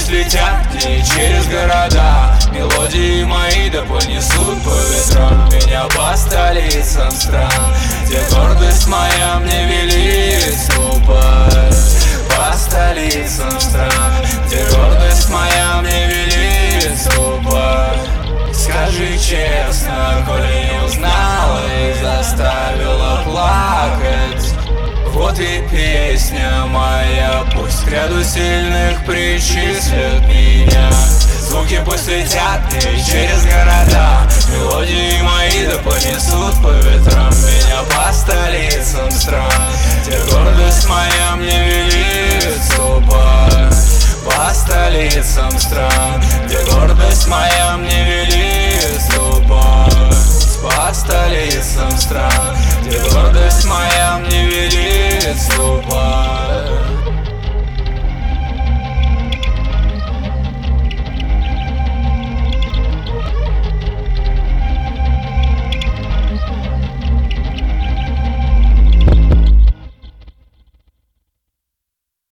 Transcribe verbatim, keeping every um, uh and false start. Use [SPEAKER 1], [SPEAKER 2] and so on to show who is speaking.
[SPEAKER 1] слетят и через города. Мелодии мои да понесут по ветрам меня по столицам стран, где гордость моя мне велит ступать. По столицам стран, где гордость моя мне велит ступать. Скажи честно, коли не узнала и заставила плакать, вот и песня моя, пусть к ряду сильных причислят меня. Звуки пусть летят и через города, мелодии мои да понесут по ветрам меня по столицам стран, где гордость моя мне велит ступать. По столицам стран, где гордость моя мне велит ступать. По столицам стран, где гордость моя мне велит ступать.